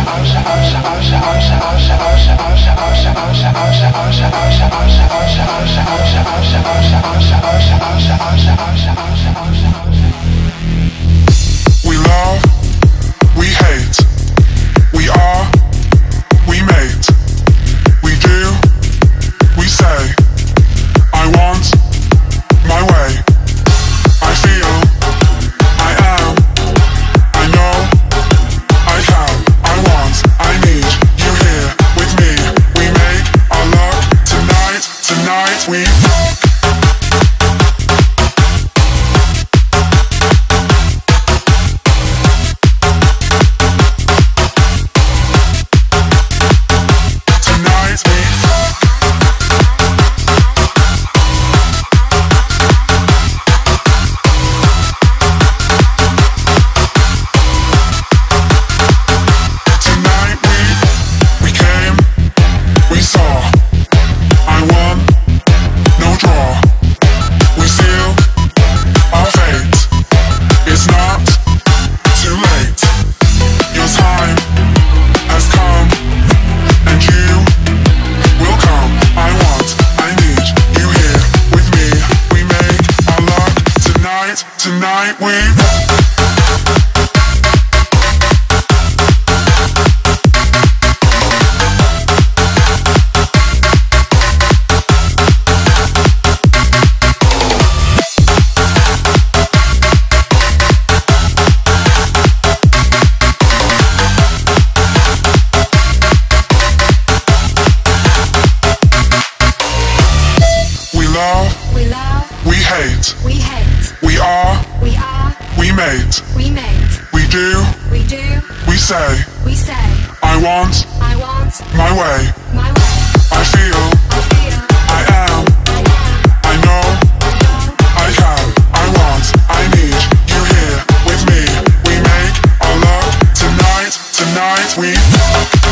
We love, we hate, we are, we mate, we do, we say, I want my way, I feel, I am, I know, I can, I want, I need you here with me. We make our love tonight, tonight we fuck. Tonight we love, we hate, we are, we mate, we do, we say, I want my way, I feel, I am, I know, I can, I want, I need you here with me. We make our love tonight, tonight we fuck.